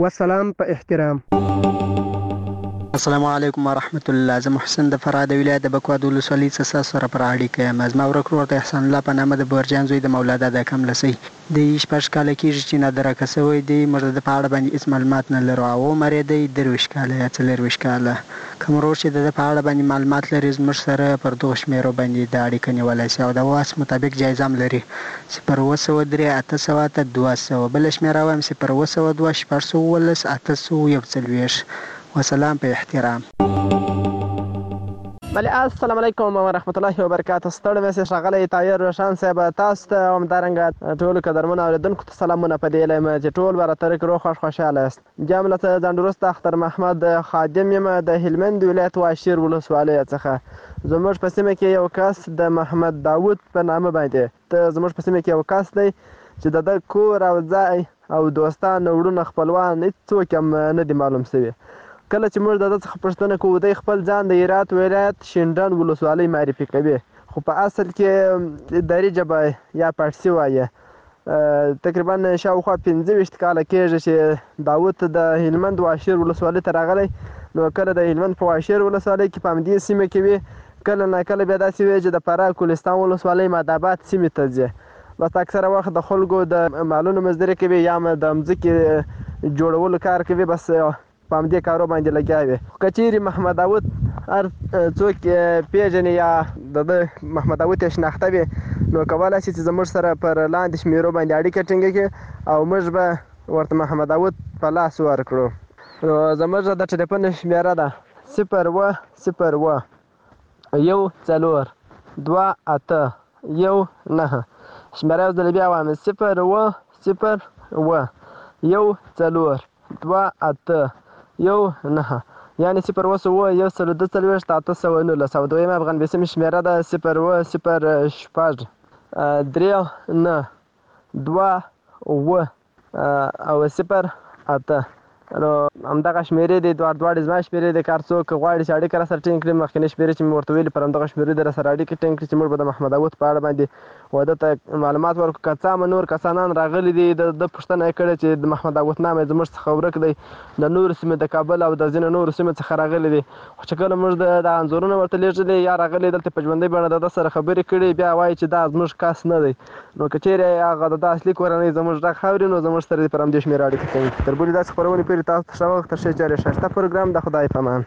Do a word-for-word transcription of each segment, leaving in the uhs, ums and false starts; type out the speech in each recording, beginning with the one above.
والسلام په احترام. السلام علیکم ورحمت الله. زه محسن د فراه د ولایت د بکواد ولسوالۍ څخه سره پر اړیکه یم. زما ورک ورور د احسان الله په نامه د برجان زوی د مولا دادا کملسۍ د شپږ کاله کېږي چې نادرکه شوی دی. موږ د په اړه باندې هېڅ معلومات نه لرو. او عمر یې دی درویشت کاله یا څلرویشت کاله. کوم ورور چې د په اړه باندې معلومات لري زموږ سره پر دغو شمېرو باندې د اړیکه نیولی شي او د واس مطابق جایزه هم لري. صفر اوه سوه درې اته سوه اته دوه سوه. بله شمېره وایم صفر اوه سوه دوه شپږ سوه اوولس اته سوه یو څلوېښت. وسلام په احترام. بله السلام علیکم ورحمت الله وبرکاته. ستړی مې سې ښاغلی طاهر روشن صاحب تاسو ته همدارنګه ټولو قدرمنو اورېدونکو ته سلامونه په دې هیله یم چې ټول به راته روغ خوښ خوشحاله یاست. جام له ځان وروسته اختر محمد خادم یم د هلمند ولایت واشیر ولسوالۍ څخه. زموږ په سیمه کې یو کس د محمد داود په نامه باندې ته زموږ په سیمه کې یو کس دی چې د ده کور او ځای او دوستان وروڼه خپلوان هېڅوک هم نه دي معلوم شوي. کله چې موږ د ده څخه پوښتنه کوو دی خپل ځان د هرات ولایت شینډنډ ولسوالۍ معرفي کوي، خو په اصل کې دري ژبه یا پاړسي وایي. تقریبا شاوخوا پنځه ویشت کاله کېږي چې داود د هلمند واشیر ولسوالۍ ته راغلی. نو کله د هلمند په واشیر ولسوالۍ کې په همدې سیمه کې وي، کله ناکله بیا داسې وي چې د فراه کولستان ولسوالۍ مادآباد سیمې ته ځي. بس اکثره وخت د خلکو د مالونو مزدوري کوي یا هم د مځکې جوړولو کار کوي، بس په همدې کارو باندې لګیا وي. که چیرې محمد داود هر څوک پیژني یا د ده محمد داود یې شناخته وي نو کولی شي چې زموږ سره پر لاندې شمېرو باندې اړیکه ټینګه کړي او موږ به ورته محمد داود په لاس ورکړو. نو زموږ د ټلیفون شمېره ده صفر اوه صفر اوه یو څلور دوه اته یو نهه. شمېره یو ځل بیا وایم صفر اوه صفر اوه یو څلور دوه اته یو نهه، یعنې صفر اوه سوه یو سل دوه څلوېښت اته سوه نولس. او دویمه افغان بیسیمې شمېره ده صفر اوه صفر شپږ درې نه دوه اوه او صفر اته. نو همدغه شمېرې دي، دواړه دواړې زما شمېرې دي. که هر څوک غواړي چې اړیکه راسره ټینګ کړي مخکینۍ شمېرې چې مې ورته ویلي پر همدغه شمېرې دې راسره اړیکې ټینګ کړي چې موږ به د محمد داود په اړه باندې و ده ته معلومات ورکړو. که څه هم نور کسانان راغلي دي د ده پوښتنه یې کړې چې د محمد داود نام یې زموږ څخه ورک دی، د نورو سیمې د کابل او د ځینو نورو سیمو څخه راغلي دي. خو چې کله موږ د د انځورونه ورته لیږلي یا راغلي دلته په ژوندۍ بڼه د ده سره خبرې کړي بیا وایي چې دا زموږ کس نه دی. نو که چیرې هغه د ده اصلي کورنۍ زموږ غږ اوري نو زموږ سره دې پر همدې شمېره اړیکه کوي. تر بلې داسې خپرونې پورې تاسو ته ښه وخت. تر ښې چارې ښایسته پروګرام د خدای په امان.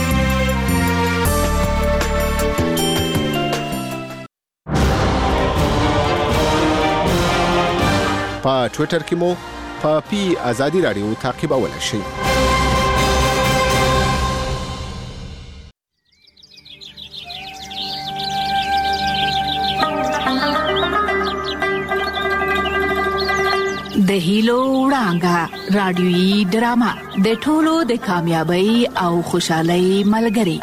په ټویټر کې مو په پی آزادي رادیو تعقیبولی شئ. د هیلو وړانګه رادیويي ډرامه د ټولو د کامیابی او خوشحالۍ ملګری.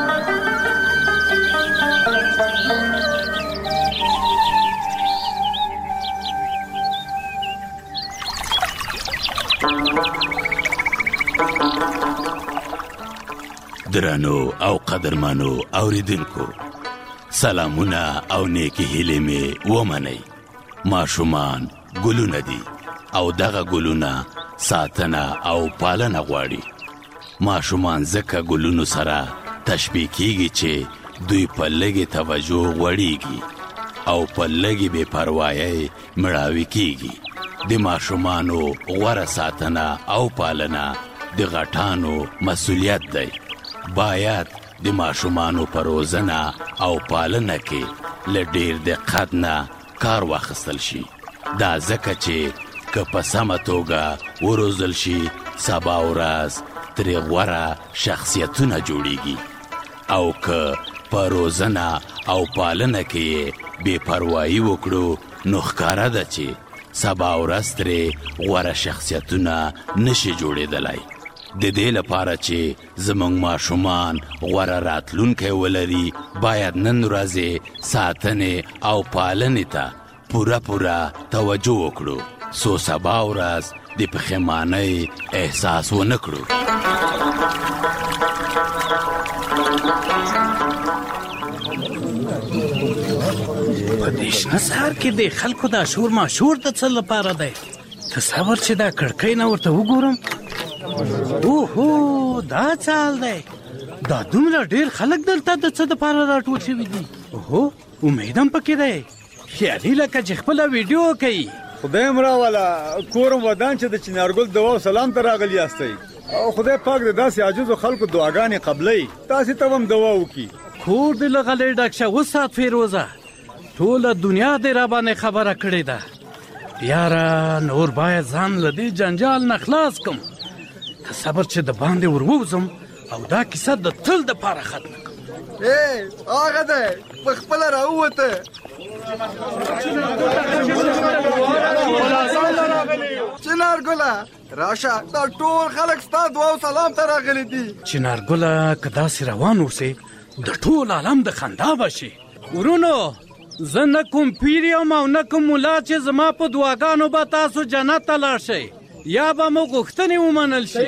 درنو او قدرمنو اوریدونکو، سلامونه او نیکی هیلې مې ومنئ. ماشومان ګلونه دي او دغه ګلونه ساتنه او پالنه غواړي. ماشومان ځکه ګلونو سره تشبیه کیږي چې دوی په لږې توجه غوړیږي او په لږې بې پروایۍ مړاوي کیږي. د ماشومانو غوره ساتنه او پالنه د غټانو مسؤلیت دی. باید د ماشومانو په روزنه او پالنه کې له ډېر دقت نه کار واخیستل شي. دا ځکه چې که په سمه توګه وروزل شي سبا ورځ ترې غوره شخصیتونه جوړیږي، او که په روزنه او پالنه کې بې پروایي وکړو نو ښکاره ده چې سبا ورځ ترې غوره شخصیتونه نشي جوړېدلی. د دې لپاره چې زموږ ماشومان غوره راتلونکی ولري باید نن ورځې ساتنې او پالنې ته پوره پوره توجه وکړو، څو سبا ورځ د پښیمانۍ احساس ونه کړو. په دې شنه سهار کې د خلکو دا شور ماشور د څه لپاره دی؟ تصور چې دا کړکۍ نه ورته وګورم اوهو دا چال دی. دا دومره ډېر خلک دلته د څه دپاره راټول شوي دي؟ اوهو امیدم پکې دی. خیالي لکه چې خپله ویډیو کوي. خدای م راوله کورم ودان چې د چنارګل دعا او سلام ته راغلي یاستئ او خدای پاک د داسې عاجزو خلکو دعاګانې قبلوي تاسې ته هم دعا وکړي. کور دې له غلې ډک شه وسات فیروزه. ټوله دنیا دې راباندې خبره کړې ده. یاره نور باید ځان له دې جنجال نه خلاص کم. که صبر چې د باندې ور ووځم او دا کیسه د تل دپاره ختمه کړم. ای هغه دی په خپله راووته. چنارګله راشه دا ټول خلک ستا دعا او سلام ته راغلي دي. چنارګله که داسې روان اوسې د ټول عالم د خندا به شي. ورونو زه نه کوم پیر یم او نه کوم ملا چې زما په دعاګانو به تاسو جنت ته لاړ شئ یا به مو غوښتنې ومنل شي.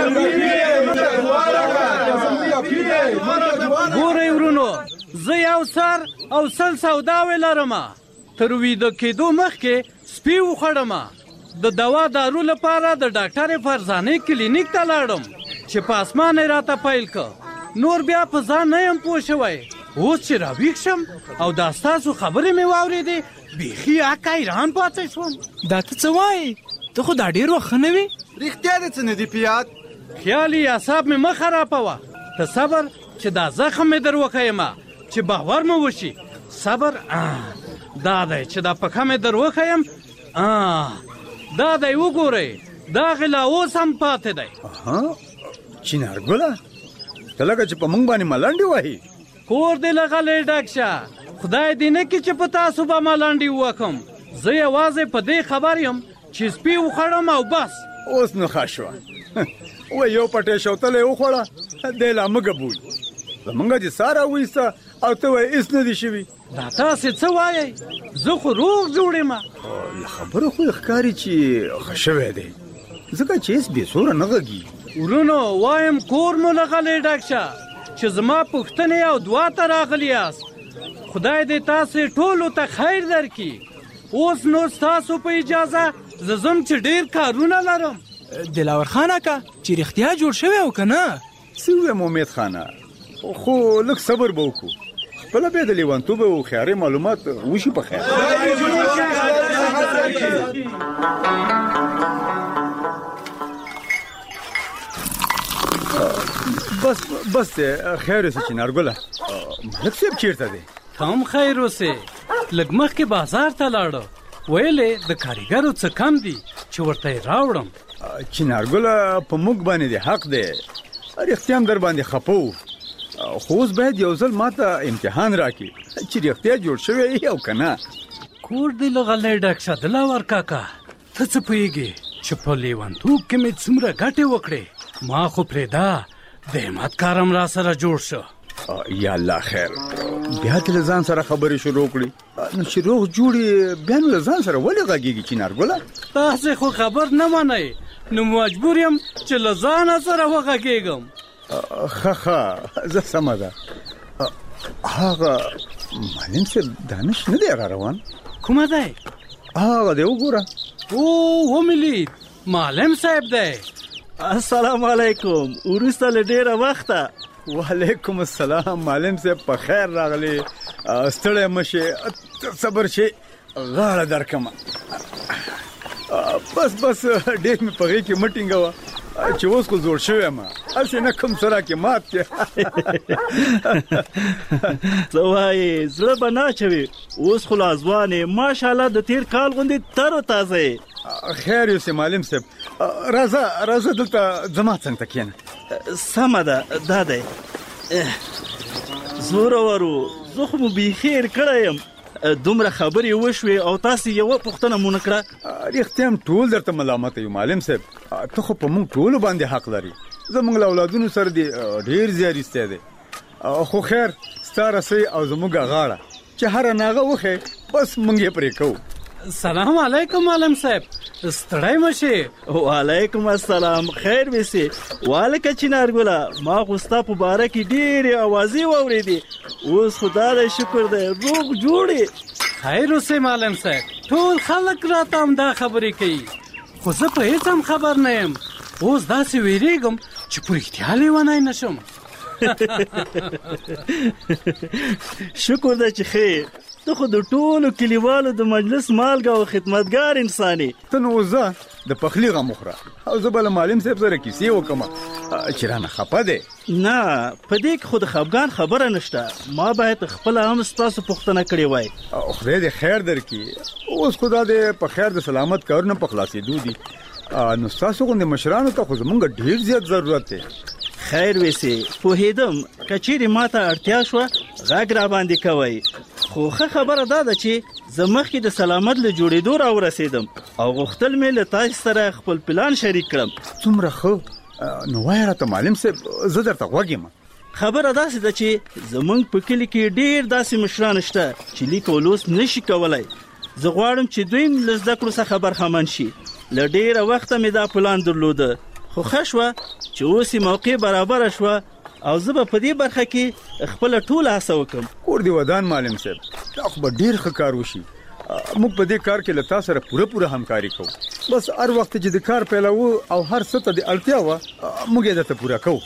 ګورئ ورونو زه یو سر او سل سوداوې لرمه. تر ویده کېدو مخکې سپي وخوړمه. د دوا دارو لپاره د ډاکټرې فرزانې کلینیک ته لاړم چې په اسمان یې راته پیل که. نور بیا په ځان نه یم پوه شوی. اوس چې راویښ شم او دا ستاسو خبرې مې واورېدې بیخي اکه حیران پاتې شوم. دا ته څه وایې؟ ته خو دا ډېر وخت ښه نه وې. رښتیا دې څه نه دي پیاد؟ خیال یې اعصاب مې مه خرابوه. ته صبر چې دا زخم مې در وښیمه چې باور مو وشي. صبر دا دی چې دا پښه مې در وښیم. دا دی وګورئ دا غلا اوس هم پاتې دی. چنارګله ته لکه چې په موږ باندې ملنډې وهي. کور دې له غلې ډک شه. خدای دې نه کړي چې په تاسو به ملنډې ووکم. زه یوازې په دې خبر یم چې سپي وخوړم او بس. اوس نو ښه شوه. و یو پټې شوتله یې وخوړه دی لا مه ګبوي. زمونږ دې ساره وایسته او ته وایې هېڅ نه دي شوي. دا تاسې څه وایئ؟ زه خو روغ جوړ یم. له خبرو خو یې ښکاري چې ښه شوی دی ځکه چې هېڅ بېسوره نه غږي. ورونو وایم کور مو له غلې ډک شه چې زما پوښتنې او دعا ته راغلي یاست. خدای دې تاسې ټولو ته خیر درکړي. اوس نو ستاسو په اجازه زه ځم چې ډېر کارونه لرم. دلاور خان اکا چې رښتیا جوړ شوی او که نه؟ څه ووایم امید خانه خو لږ صبر به وکړو. خپله بیا د لیونتوب او خیاري معلومات وشي په خیر. بس بس خیر اوسې چنارګله. ملک صاحب چېرته دی؟ هم خیر اوسې. لږ مخکې بازار ته لاړه. ویلې د کاریګرو څه کم دي چې ورته یې راوړم. چنارګله په موږ باندې دې حق دی. رښتیا هم در باندې خفه وو خو اوس باید یو ځل ما ته امتحان راکړي چې رښتیا جوړ شوی یې او که نه. کور دې له غلۍ ډک شه دلاور کاکا. ته څه پوهېږې چې په لیونتوب کې مې څومره ګټې وکړې. ما خو پرېږده د همت کارم را سره جوړ شو. یا الله خیر. بیا دې له ځان سره خبرې شروع کړي. نو چې روغ جوړې بیا نو له ځان سره ولې غږېږي چنارګله؟ تاسې خو خبر نه منئ نو مجبور یم چې له ځانه سره وغږېږم. ښه ښه زه سمه ده. هغه معلم صاحب دانش نه دی را روان؟ کومه دی؟ هغه دی وګوره. او ومې لید معلم صاحب دی. السلام علیکم. وروسته له ډېره وخته. وعلیکم السلام معلم صاحب په خیر راغلی. ستړی مه شې صبر شې غاړه درکمه. بس بس ډېر مې په غېږ کې مه ټینګوه چې اوس خو زوړ شوی یم هسې نه کوم څه راکې مات کې. څه وایې زړه به نه اچوي. اوس خو لا ځوان یې ماشاءالله د تېر کال غوندې تر و تازه یې. خیر یوسې معلم صاحب راځه راځه دلته زما څنګ ته کښېنه. سمه ده دا دی. زورور و زه خو مو بیخي هېر کړی یم. دومره خبرې وشوې او تاسې یوه پوښتنه مو نه کړه. رښتیا هم ټول درته ملامته یو معلم صاحب. ته خو په موږ ټولو باندې حق لري. زموږ له اولادونو سره دې ډېر زیار دی. خو خیر ستا رسۍ او زموږ غاړه چې هره ناغه وښې بس موږ یې پرې کوو. سلام علیکم معلم صاحب. ستړی مه شې. وعلیکم السلام. خیر ویسې. والکه چنارګله ما خو ستا په باره کې ډېرې اوازې واورېدې. اوس خدا دی شکر دی روغ جوړې. خیر اوسې معلم صاحب. ټول خلک راته همدا خبرې کوي خو زه په هېڅ هم خبر نه یم اوس داسې ویریږم چې په رښتیا لیونی نه شم. شکر ده چې خیر ته خو د ټولو کلیوالو د مجلس مالګه او خدمتګار انسان یې. ته نو وزه د پخلي غم وخوره او زه به له معلم صاحب سره کیسې وکړم چې رانه خفه دی. نه په دې کې خو د خفګان خبره نشته. ما باید خپله هم ستاسو پوښتنه کړې وای. خدای دې خیر درکړي. اوس خو دا د په خیر د سلامت کارونه په خلاصېدو دي. نو ستاسو غوندې مشرانو ته خو زمونږ ډېر زیات ضرورت دی. خیر ویسې پوهېدم که چیرې ما ته اړتیا شوه غږ را باندې کوئ. خو ښه خبره دا ده چې زه مخکې د سلامت له جوړېدو را ورسېدم او غوښتل مې له تاسو سره خپل پلان شریک کړم. څومره ښه. نو وایه راته معلم صاحب زه درته غوږ یم. خبره داسې ده چې زمونږ په کلي کې ډېر داسې مشران شته چې لیک او لوست نشي کولی. زه غواړم چې دوی له زده کړو څخه برخمن شي. له ډېره وخته مې دا پلان درلوده خو ښه شوه چې اوس یې موقع برابره شوه او زه به په دې برخه کې خپله ټوله هڅه وکړم. کور دې ودان معلم صاحب. دا خو به ډېر ښه کار وشي. موږ په دې کار کې له تا سره پوره پوره همکاري کوو. بس هر وخت چې د کار پیلوو او هر څه ته د اړتیا وه موږ یې درته پوره کوو.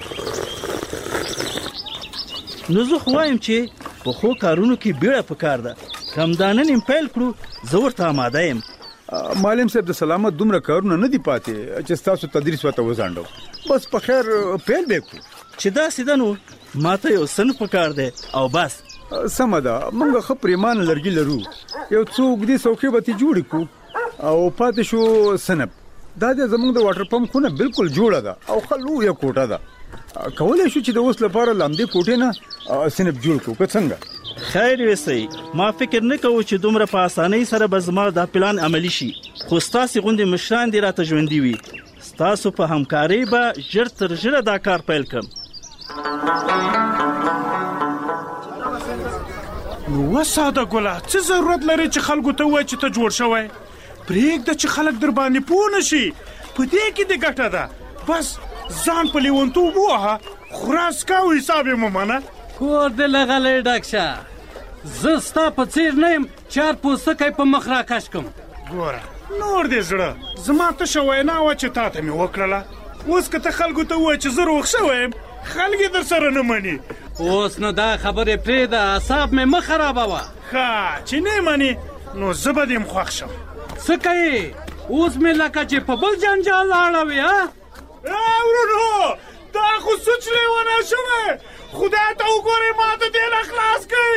نو زه خو وایم چې په ښو کارونو کې بیړه پکار ده. که همدا نن یې پیل کړو زه ورته آماده یم. معلم صاحب د سلامت دومره کارونه نه دي پاتې چې ستاسو تدریس ورته وځانډو. بس په خیر پیل به کړو. چې داسې ده نو ما ته یو صنف پکار دی او بس. سمه ده. موږ ښه پریمانه لرګي لرو. یو څو اوږدې څوکۍ به ترې جوړې کړو او پاتې شو صنف. دا د زموږ د واټر پمپ خونه بالکل جوړه ده او ښه لویه کوټه ده. کولی شو چې د اوس لپاره لامدې کوټې نه صنف جوړ کړو که څنګه؟ خیر ویسئ ما فکر نه کوو چې دومره په اسانۍ سره به زما دا پلان عملی شي. خو ستاسې غوندې مشران دې راته ژوندي وي. ستاسو په همکارۍ به ژر تر ژره دا کار پیل کړم. نو وساده ګله څه ضرورت لري چې خلکو ته ووایي چې ته جوړ شوی؟ پرېږده چې خلک در باندې پوه نه شي. په دې کې دې ګټه ده. بس ځان په لیونتوب ووهه خراس کا او حساب یې مه منه. کور دې لغلی ډک شه. زه ستا په څېر نه یم چار پوستکی په مخ راکش کړم. ګوره نور دې زړه زما تشه وینا وه چې تا ته مې وکړله. اوس که ته خلکو ته ووایې چې زه روغ شوی یم خلک یې در سره نه مني. اوس نو دا خبرې پرېږده اعصاب مې مه خرابوه. ښه چې نه مني نو زه به دې م خوښ شم. څه کوې اوس مې لکه چې په بل جنجال اړوې ها. ورونو دا خو سوچ لیونه شوی. خدای ته وګورئ ما ته دې نه خلاص کړئ.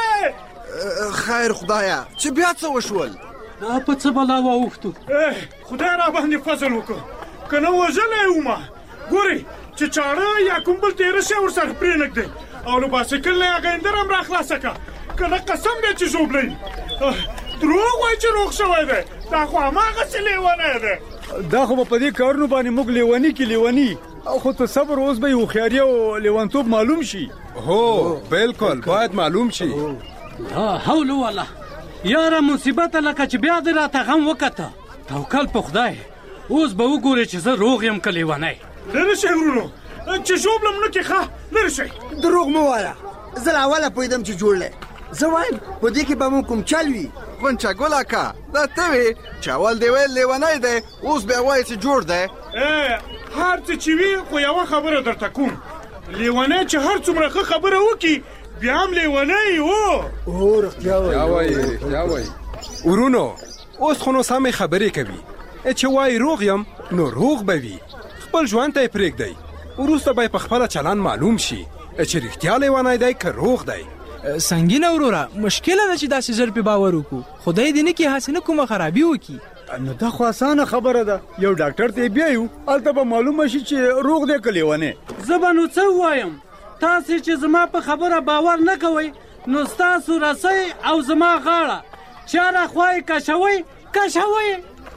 خیر خدایه چې بیا څه وشول؟ دا په څه بلا واوښتو. خدای را باندې فضل وکړه که نه وژلی ومه. ګورئ چې چاړه یا کوم بل تېره شی ورسره پرېنږدئ او له بایسکل نه یې هغه هندره هم را خلاصه کړه. که نه قسم دی چې ژوبلی. دروغ وایي چې روغ شوی دی. دا خو هماغسې لیونی دی. دا خو به په دې کارونو باندې موږ لیوني کې لیوني. او خو ته صبر اوس به یې هوښیاري او لیونتوب معلوم شي. هو بالکل باید معلوم شي. لا حول والله یاره مصیبته لکه چې بیا دې راته غم وکته. توکل په خدای. اوس به وګورې چې زه روغ یم که لیونی. لرې شئ ورونو چې ژوبلم نه کې ښه لرې شئ. دروغ مه وایه. زه له اوله پوهېدم چې جوړ دی. زه وایم په دې کې به مو کوم چل وي. غونچه ګل اکا دا ته وې چې اول دې ویل لیونی دی اوس بیا وایې چې جوړ دی. هر څه چې وي خو یوه خبره درته کوم. لیونی چې هر څومره ښه خبره وکړي بیا هم لیونی و. هو رښتیا وایي رښتیا وایي. ورونو اوس خو نو سمې خبرې کوي. چې وایي روغ یم نو روغ به وي. خپل ژوند ته یې پرېږدئ. وروسته به یې په خپله چلند معلوم شي چې رښتیا لیونی دی که روغ دی. سنګینه وروره مشکله ده چې داسې زر پې باور وکړو. خدای دې نه کړي هسې نه کومه خرابي وکړي. نو دا خو اسانه خبره ده. یو ډاکټر ته بیایو هلته به معلومه شي چې روغ دی که لیونی. زه به نو څه ووایم؟ تاسې چې زما په خبره باور نه کوئ نو ستاسو رسۍ او زما غاړه چاره خوا یې کشوئ کشوئ.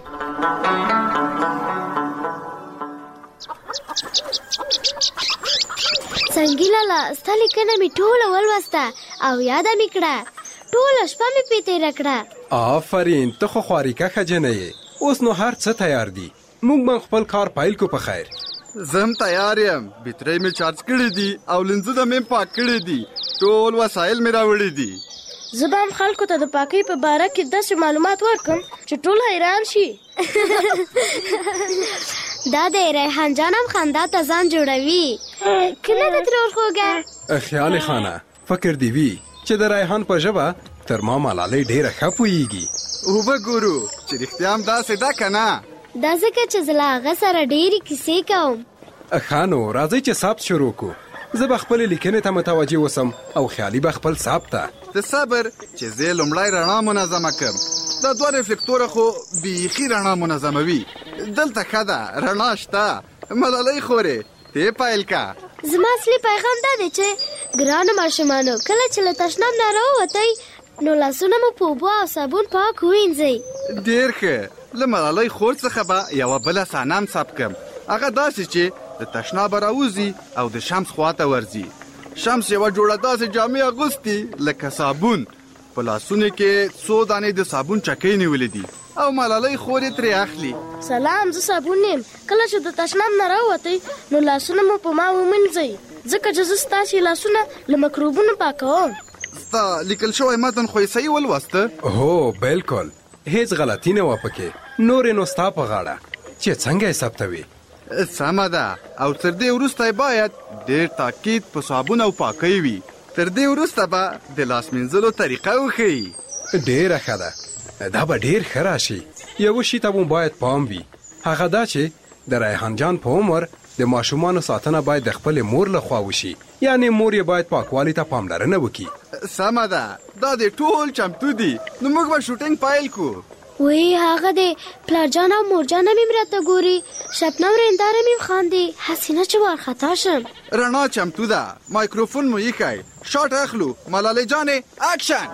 سنګي لالا ستا لیکنه مې ټوله ولوسته او یاده مې کړه. ټوله شپه مې پې تېره کړه. آفرین ته خو خواریکه ښځینه یې. اوس نو هر څه تیار دي. موږ به خپل کار پیل کو په خیر. زه هم تیار یم. بیټرۍ مې چارج کړي دي او لینزونه مې پاک کړي دي. ټول وسایل مې راوړي دي. زه به هم خلکو ته د پاکۍ په باره کې داسې معلومات ورکړم چې ټول حیران شي. دا دی ریحان جان هم خندا ته ځان جوړوي که نه د ترور خوږه خیال خانه فکر دی وي چې د ریحان په ژبه تر ما ملالۍ ډېره ښه پوهېږي. اوبه ګورو چې رښتیا هم داسې ده که نه؟ دا ځکه چې زه له هغه سره ډېرې کیسې کوم. ښه نو راځئ چې ثبت شروع کړو. زه به خپلې لیکنې ته متوجه اوسم او خیالي به خپل ثبت ته. ته صبر چې زه لومړی رڼا منظمه کړم. دا دوه رفلکتوره خو بیخي رڼا منظموي. دلته ښه ده رڼا شته. ملالۍ خورې ته پیل که. زما اصلي پیغام دا دی چې ګرانو ماشومانو کله چې له تشناب نه راووتئ نو لاسونه مو په اوبو او صابون پاک ووینځئ. ډېر ښه. له ملالۍ خور څخه به یوه بله صحنه هم ثبت کړم. هغه داسې چې د تشنابه راوځي او د شمس خواته ورځي. شمس یوه جوړه داسې جامې اغوستي لکه صابون. په لاسونو کې څو دانې د صابون چکۍ نیولې دي او ملالۍ خور یې ترې اخلي. سلام، زه صابون یم. کله چې د تشناب نه راووتئ نو لاسونه مو په ما ومینځئ ځکه چې زه ستاسې لاسونه له مکروبونو پاکوم. ستا لیکل شوی متن خو یې صحیح ولوسته؟ هو بالکل، هیڅ غلطي نه وه پکې. نورې نو ستا په غاړه چې څنګه یې ثبتوي. سمه ده. او تر دې وروسته باید ډېر تاکید په صابون او پاکۍ وي. تر دې وروسته به د لاس مینځلو طریقه وښیي. ډېره ښه ده. دا به ډېر ښه راشي. یوه شي ته مو باید پام وي، هغه دا چې د ریحان جان په عمر د ماشومانو ساتنه باید د خپلې مور لخوا وشي. یعنې مور یې باید پاکوالي ته پاملرنه وکړي. سمه ده. دا د ټول چمتو دي. نو موږ به شوټینګ پیل کړو. وی هغه دی پلار جان او مور جان هم راته ګوري. شبنم رنداره مې خاندي هسې نه چې وارخطا شم. رڼا چمتو ده. مایکروفون مو ایښی. شاټ اخلو. ملالۍ جانې اکشن.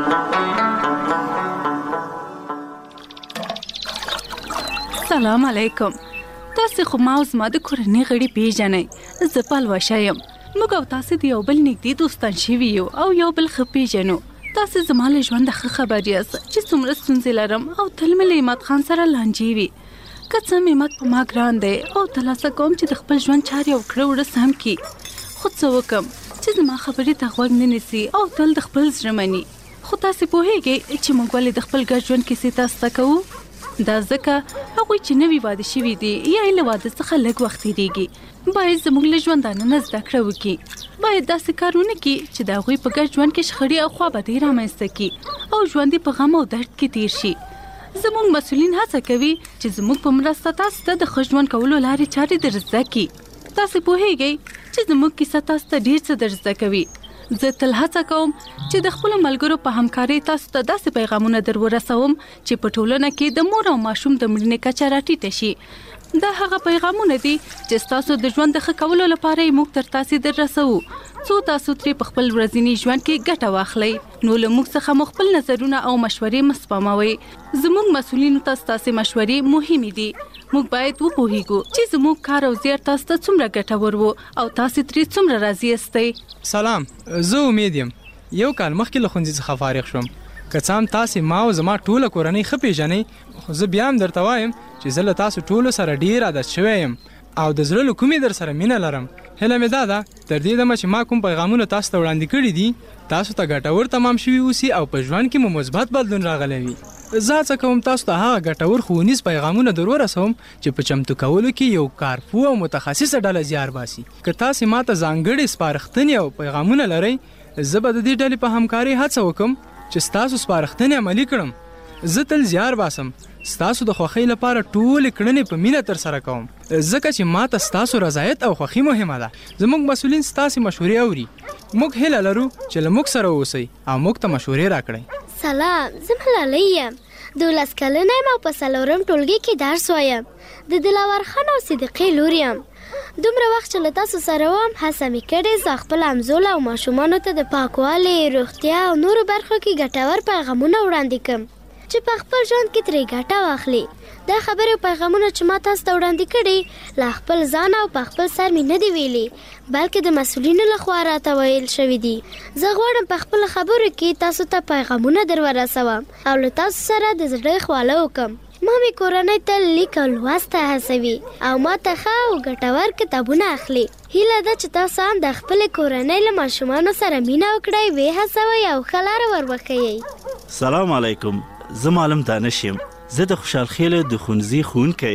سلام علیکم. تاسې خو ما او زما د کورنۍ غړي پیژنئ. زه پلوشه یم. موږ او تاسې د یو بل نږدې دوستان شوي یو او یو بل ښه پیژنو. تاسې زما له ژونده ښه خبر یاست چې څومره ستونزې لرم او تل مې له عماد خان سره لانجې وي. که څه هم عماد په ما ګران دی او تلاسه کوم چې د خپل ژوند چارې او کړه وړه سم کړي، خو څه وکړم چې زما خبرې ته غوږ نه نیسي او تل د خپل زړه مني. خو تاسې پوهېږئ چې موږ ولې د خپل ګډ ژوند کیسې تاسو ته کوو؟ دا ځکه هغوی چې نوي واده شوي دي یا یې له واده څخه لږ وخت تېرېږي باید زموږ له ژوندانه نه زده کړه وکړي. باید داسې کار ونه کړي چې د هغوی په ګډ ژوند کې شخړې او خوابدۍ رامنځته کړي او ژوند یې په غم او درد کې تېر شي. زموږ مسؤلین هڅه کوي چې زموږ په مرسته تاسو ته د ښه ژوند کولو لارې چارې در زده کړي. تاسې پوهېږئ چې زموږ کیسه تاسو ته ډېر څه در زده کوي. زه تل هڅه کوم چې د خپلو ملګرو په همکارۍ تاسو ته داسې پیغامونه در ورسوم چې په ټولنه کې د مور او ماشوم د مړینې کچه راټیټه شي. دا هغه پیغامونه دي چې ستاسو د ژوند د ښه کولو لپاره یې موږ تر تاسې در رسوو څو تاسو ترې په خپل ورځني ژوند کې ګټه واخلئ. نو له موږ څخه مو خپل نظرونه او مشورې مه سپموئ. زموږ مسؤلینو ته ستاسې مشورې مهمې دي. موږ باید وپوهیږو چې زموږ کار او زیار تاسو ته څومره ګټور و او تاسو ترې څومره راضي یاستئ. سلام، زه امید یم. یو کال مخکې له ښوونځي څخه فارغ شوم. که څه هم تاسې ما او زما ټوله کورنۍ ښه پیژنئ، خو زه بیا هم درته وایم چې زه له تاسو ټولو سره ډېر عادت شوی یم او د زړه له کومې در سره مینه لرم. هیله مې دا ده تر دې دمه چې ما کوم پیغامونه تاسو ته وړاندې کړي دي تاسو ته ګټور تمام شوي اوسي او په ژوند کې مو مثبت بدلون راغلی وي. زه هڅه کوم تاسو ته هغه ګټور ښوونیز پیغامونه در ورسوم چې په چمتو کولو کې یو کارپوه او متخصصه ډله زیار باسي. که تاسې ما ته ځانګړې سپارښتنې او پیغامونه لرئ، زه به د دې ډلې په همکارۍ هڅه وکړم چې ستاسو سپارښتنې عملي کړم. زه تل زیار باسم ستاسو د خوښۍ لپاره ټولې کړنې په مینه ترسره کوم ځکه چې ما ته ستاسو رضایت او خوښي مهمه ده. زموږ مسؤلین ستاسې مشورې اوري. موږ هیله لرو چې له موږ سره اوسئ او موږ ته مشورې راکړئ. سلام، زه ملالۍ یم. دولس کلنه یم او په څلورم ټولګي کې درس وایم. د دلاور خان او صدیقې لور یم. دومره وخت چې له تاسو سره وم هڅه مې کړې زه خپل همزوله او ماشومانو ته د پاکوالي، روغتیا او نورو برخو کې ګټور پیغامونه وړاندې کړم چې په خپل ژوند کې ترې ګټه واخلي. دا خبرې او پیغامونه چې ما تاسو ته وړاندې کړي له خپل ځان او په خپل سر مې نه دي ویلي بلکې د مسؤلینو لخوا راته ویل شوي دي. زه غواړم په خپلو خبرو کې تاسو ته پیغامونه در ورسوم او له تاسو سره د زړه خواله وکړم. ما مې کورنۍ ته لیک او لوست ته هڅوي او ما ته ښه او ګټور کتابونه اخلي. هیله ده چې تاسو هم د خپلې کورنۍ له ماشومانو سره مینه وکړئ، ویې هڅوئ او ښه لاره ور وښیئ. سلام علیکم، زه معلم دانش یم. زه د خوشحال خیل د ښوونځي ښوونکی یم.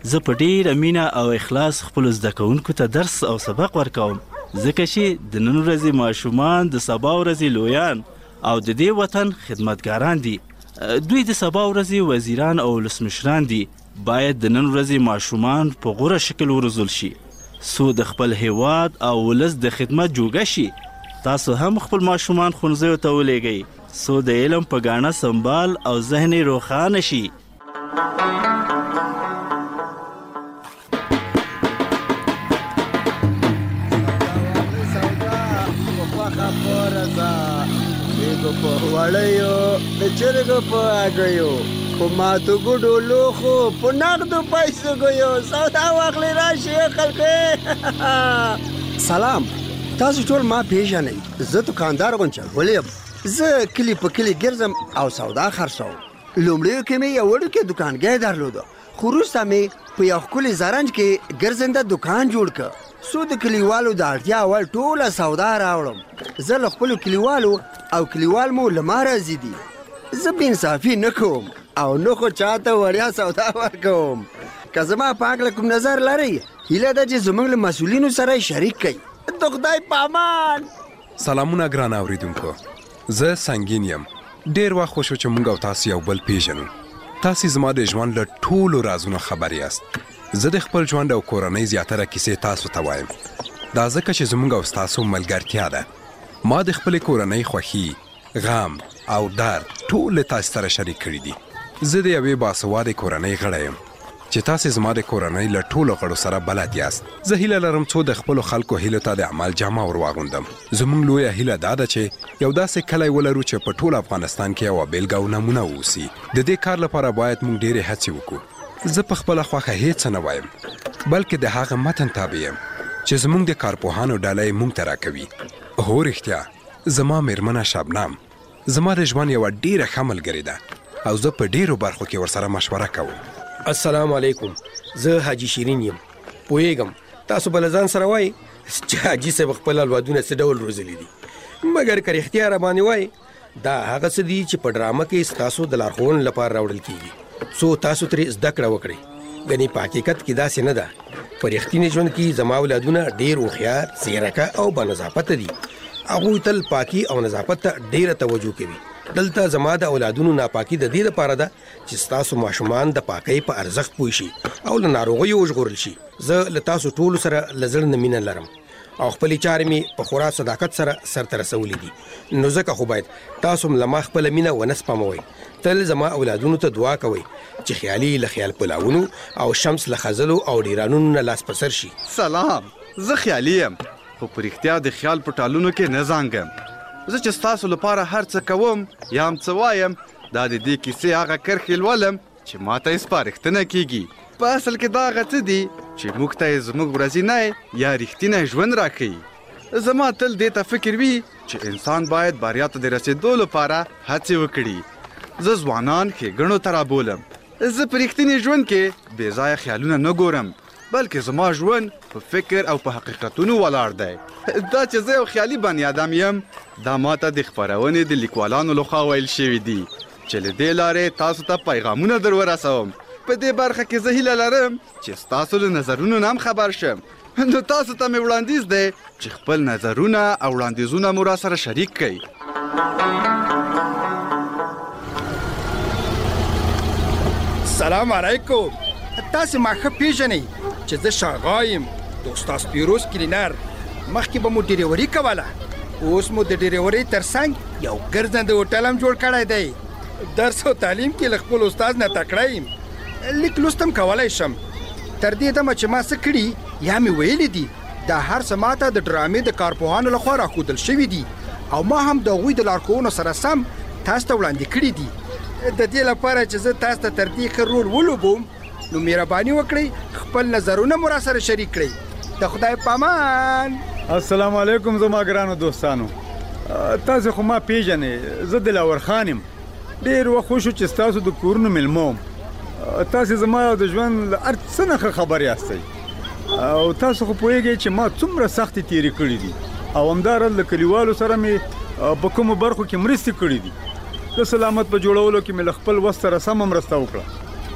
زه په ډېره مینه او اخلاص خپلو زده کوونکو ته درس او سبق ورکوم، ځکه چې د نن ورځې ماشومان د سبا ورځې لویان او د دې وطن خدمتګاران دي. دوی د سبا ورځې وزیران او ولسمشران دي. باید د نن ورځې ماشومان په غوره شکل وروزل شي څو د خپل هیواد او ولس د خدمت جوګه شي. تاسو هم خپل ماشومان ښوونځیو ته ولېږئ څو د علم په ګاڼه سنبال او ذهن یې روښانه شي. په وړیو د چرګو په هګیو په ماتو ګوډو لوښو په نغدو پیسو ګیو سودا واخلې راشئ خلکو. سلام، تاسو ټول ما پیژنئ. زه دوکاندار غونچغولی یم. زه کلي په کلي ګرځم او سودا خرڅوم. لومړیو کې مې یو وړوکی دوکانګی درلوده، خو وروسته مې په یو ښکلي زرنج کې ګرځنده دوکان جوړ کړ څو د کلیوالو د اړتیا وړ ټوله سودا راوړم. زه له خپلو کلیوالو او کلیوال مو له ما راضي دي. زه بېانصافي نه کوم او نه خو چاته وړیا سودا ورکوم. که زما په هکله کوم نظر لرئ، هیله ده چې زموږ له مسؤلینو سره یې شریک کړئ. د خدای په امان. سلامونه ګران اوریدونکو، زه سنګین یم. ډېر وخت خوشو چې موږ او تاسو یو بل پیژنو. تاسو زما د ژوند له ټولو رازونو خبر یاست. زه د خپل ژوند او کورنۍ زیاتره کیسې تاسو ته وایم. دا ځکه چې زموږ او ستاسو ملګرتیا ده. ما د خپلې کورنۍ خوښي، غم او درد ټول تاسو سره شریک کړي دي. زه د یوې باسوادې کورنۍ غړی یم چې تاسو زما د کورنۍ له ټولو غړو سره بلد یاست. زه هیله لرم څو د خپلو خلکو هیلو ته د عمل جامه ور واغوندم. زموږ لویه هیله دا ده چې یو داسې کلی ولرو چې په ټول افغانستان کې یوه بیلګه او نمونه واوسي. د دې کار لپاره باید موږ ډېرې هڅې وکړو. زه په خپله خوښه هیڅ نه وایم، بلکې د هغه متن تابع یم چې زموږ د کارپوهانو ډله یې موږ ته راکوي. هو رښتیا، زما میرمنه شبنم زما د ژوند یوه ډېره ښه ملګرې ده او زه په ډېرو برخو کې ورسره مشوره کوم. السلام علیکم، زه حاجي شیرین یم. پوهیږم تاسو به له ځان سره وایي چې حاجي صاحب خپل اولادونه څه ډول روزلي دي، مګر که رښتیا راباندې وایي دا هغه څه دي چې په ډرامه کې ستاسو د لارښوونې لپاره راوړل کیږي څو تاسو ترې زده کړه وکړئ. ګنې په حقیقت کې داسې نه ده. په رښتیني ژوند کې زما اولادونه ډېر هوښیار، ځیرکه او بانضافته دي. هغوی تل پاکي او نظافت ته ډېره توجه کوي. دلته زما د اولادونو ناپاکي د دې لپاره ده چې ستاسو ماشومان د پاکۍ په ارزښت پوه شي او له ناروغیو وژغورل شي. زه له تاسو ټولو سره له زړه نه مینه لرم او خپلې چارې مې په خورا صداقت سره سرته رسولې دي. نو ځکه خو باید تاسو هم له ما خپله مینه ونه سپموئ. تل زما اولادونو ته دعا کوئ چې خیالي له خیال پلاونو او شمس له خزلو او ډیرانونو نه لاس په سر شي. سلام، زه خیالي یم، خو په رښتیا د خیال په ټالونو کې نه زانګم. زه چې ستاسو لپاره هر څه کوم یا هم څه وایم، دا د دې کیسې هغه کرښې لولم چې ما ته یې سپارښتنه کیږي. په اصل کې دا هغه څه دي چې موږ ته یې زموږ ورځنی یا رښتینی ژوند راښیي. زما تل دې ته فکر وي چې انسان باید بریا ته د رسېدو لپاره هڅې وکړي. زه ځوانان ښېګڼو ته رابولم. زه په رښتیني ژوند کې بې ځایه خیالونه نه ګورم، بلکې زما ژوند په فکر او په حقیقتونو ولاړ دی. دا چې زه یو خیالي بني ادم یم، دا ماته د خپرونې د لیکوالانو لخوا ویل شوي دي چې له دې لارې تاسو ته پیغامونه در ورسوم. په دې برخه کې زه هیله لرم چې ستاسو له نظرونو نه هم خبر شم. نو تاسو ته مې وړاندیز دی چې خپل نظرونه او وړاندیزونه مو را سره شریک کړئ. سلام علیکم. تاسو ما ښه پیژنئ چې زه شاغا یم، د استاد پیروز کلینر. مخکې به مو ډریوري کوله، اوس مو د ډریوري ترڅنګ یو ګرځنده هوټل هم جوړ کړی دی. درس او تعلیم کې له خپل استاد نه تکړه یم. لیک لوست هم کولی شم. تر دې دمه چې ما څه کړي یا مې ویلي دي، دا هر څه ما ته د ډرامې د کارپوهانو لخوا راښودل شوي دي او ما هم د هغوی د لارښوونو سره سم تاسو ته وړاندې کړي دي. د دې لپاره چې زه تاسو ته تر دې ښه رول ولوبوم، نو مهرباني وکړئ خپل نظرونه مو را سره شریک کړئ. د خدای په امان. السلام علیکم زما ګرانو دوستانو. تاسو خو ما پیژنئ، زه دلاور خان یم. ډېر وخت خوشو چې ستاسو د کورونو میلمه وم. تاسو زما د ژوند له هر څه نه خبر یاستئ او تاسو خو پوهیږئ چې ما څومره سختې تېرې کړي دي او همداراز له کلیوالو سره مې په کومو برخو کې مرستې کړي دي. د سلامت په جوړولو کې مې له خپل وس سره سمه مرسته وکړه.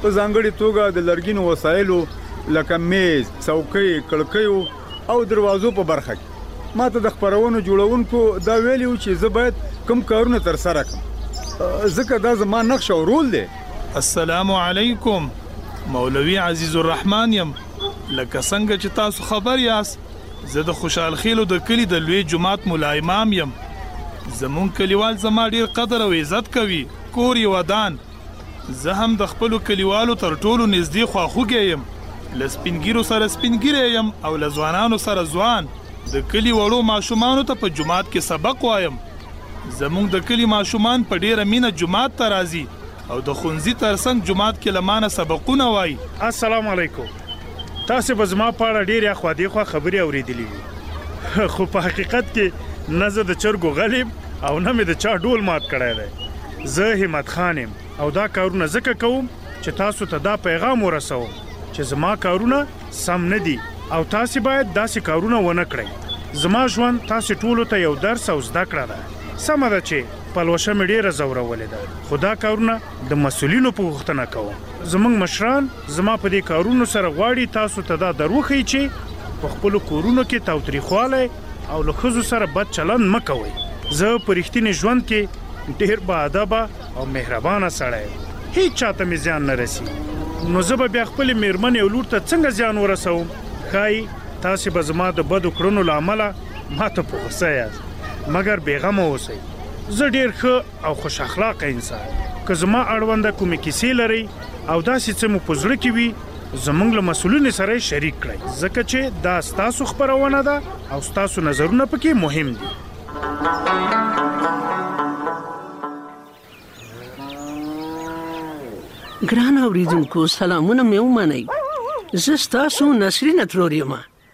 په ځانګړې توګه د لرګینو وسایلو لکه میز، څوکۍ، کړکیو او دروازو په برخه کې. ما ته د خپرونو جوړونکو دا ویلي و چې زه باید کوم کارونه ترسره کړم، ځکه دا زما نقش او رول دی. السلام علیکم، مولوي عزیز الرحمن یم. لکه څنګه چې تاسو خبر یاست، زه د خوشحال خیلو د کلی د لوی جماعت ملا امام یم. زمون کلیوال زما ډیر قدر او عزت کوي، کور یې ودان. زه هم د خپلو کلیوالو تر ټولو نږدې خواخوږی یم. له سپینګیرو سره سپینګیری یم او له ځوانانو سره ځوان. د کلي وړو ماشومانو ته په جماعت کې سبق وایم. زمونږ د کلي ماشومان په ډیره مینه جماعت ته راځي او د ښوونځي ترڅنګ جماعت کې له مانه سبقونه وایي. السلام علیکم. تاسو به زما په اړه ډېرې اخوا دیخوا خبرې اورېدلې وي، خو په حقیقت کې نه زه د چرګو غلیم او نه مې د چا ډول مات کړی دی. زه همت خان یم او دا کارونه ځکه کوم چې تاسو ته دا پیغام ورسوم چې زما کارونه سم نه دي او تاسو باید داسې کارونه ونه کړئ. زما ژوند تاسو ټولو ته یو درس او زده کړه ده. سمه ده چې پلوشه مې ډېره ځورولې ده، خو دا کارونه د مسؤلینو په غوښتنه کوم. زمونږ مشران زما په دې کارونو سره غواړي تاسو ته دا دروښیي چې په خپلو کورونو کې تاوتریخوالی او له ښځو سره بد چلند مه کوئ. زه په رښتینې ژوند کې ډېر باادبه او مهربانه سړی یم، هیڅ چاته مې زیان نه رسي. نو زه به بیا خپلې مېرمنې او لور ته څنګه زیان ورسوم؟ ښایي تاسې به زما د بدو کړنو له امله ما ته په غوسه یاست، مګر بېغمه اوسئ. زه ډېر ښه او خوش اخلاقه انسان. که زما اړونده کومې کیسې لرئ او داسې څه مو په زړه کې وي، زموږ له مسؤلینو سره یې شریک کړئ، ځکه چې دا ستاسو خپرونه ده او ستاسو نظرونه پکې مهم دي. ګران اوریدونکو، سلامونه مې ومنئ. زه ستاسو نسرین ترور یم.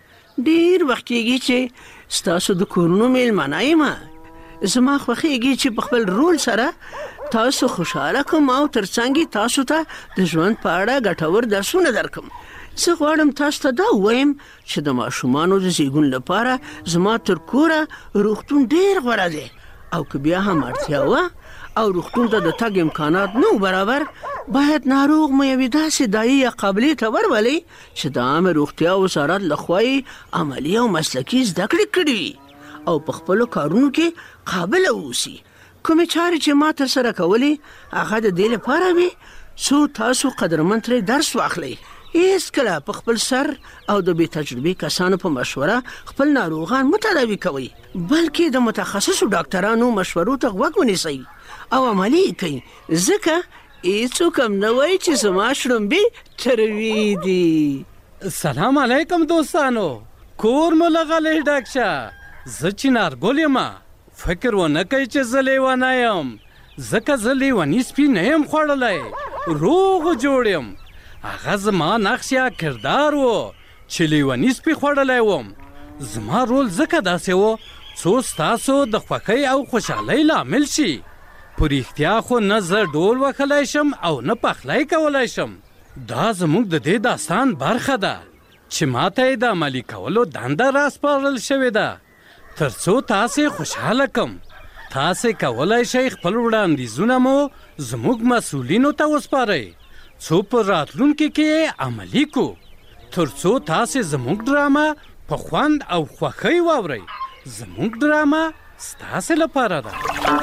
ډېر وخت کېږي چې ستاسو د کورونو میلمانه یم. زما خوښېږي چې په خپل رول سره تاسو خوشحاله کوم او ترڅنګ تاسو ته د ژوند په اړه ګټور درسونه درکم. زه غواړم تاسو ته دا ووایم چې د ماشومانو د زیږون لپاره زما تر کوره روغتون ډېر غوره دی، او که بیا هم اړتیا وه او روغتون ته د تګ امکانات نه برابر، باید ناروغ مو یوې داسې دایي یا قابلې ته ورولئ چې د عامه روغتیا وزارت لخوا یې عملي او مسلکي زده کړې کړي وي او په خپلو کارونو کې قابله اوسي. کومې چارې چې ما ترسره کولې هغه د دې لپاره وي څو تاسو قدرمن ترې درس واخلئ. هېڅکله په خپل سر او د بې تجربې کسانو په مشوره خپل ناروغان مه تداوي کوئ، بلکې د متخصصو ډاکټرانو مشورو ته غوږ ونیسئ او عملي یې کوئ، ځکه هېڅوک هم نه وایي چې زما شړومبې تروي دي. سلام علیکم دوستانو، کور مو له غلې ډک شه. زه چنارګل یم. فکر ونه کوئ چې زه لیونی یم، ځکه زه لیوني سپي نه یم خوړلی، روغ جوړ یم. هغه زما نقش یا کردار و چې لیوني سپي خوړلی وم. زما رول ځکه داسې و څو ستاسو د خوښۍ او خوشحالۍ لامل شي. په رښتیا خو نه زه ډول وهلی شم او نه پخلی کولی شم. دا زموږ د دې داستان برخه ده چې ماته یې د عملي کولو دنده راسپارل شوې ده تر څو تاسې خوشحاله کم. تاسې کولی شئ خپل وړاندیزونه مو زموږ مسؤلینو ته وسپارئ څو په راتلونکي کې عملي کو، تر څو تاسې زموږ ډرامه په خوند او خوښۍ واورئ. زموږ ډرامه ستاسې لپاره ده.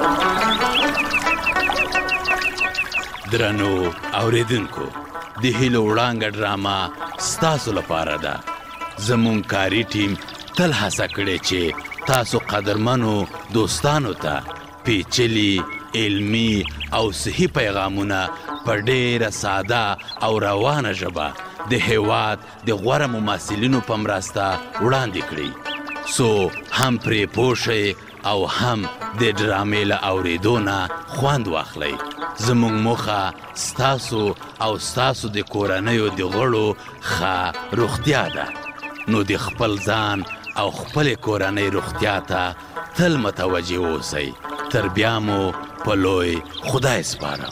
درنو اوریدونکو، د هیلو وړانګه ډرامه ستاسو لپاره ده. زموږ کاري ټیم تل هڅه کړې چې تاسو قدرمنو دوستانو ته پیچلي، علمي او صحي پیغامونه په ډېره ساده او روانه ژبه د هېواد د غوره ممثلینو په مرسته وړاندې کړئ، څو هم پرې پوه شئ او هم د ډرامې له اورېدو نه خوند واخلئ. زموږ موخه ستاسو او ستاسو د کورنیو د غړو ښه روغتیا ده. نو د خپل ځان او خپل کورنۍ روغتیا ته تل متوجه اوسئ. تر بیا مو په لوی خدای سپارم.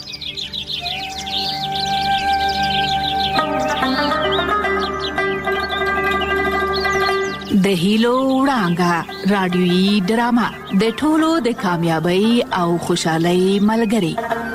د هیلو وړانګه رادیویي ډرامه د ټولو د کامیابی او خوشحالۍ ملګری.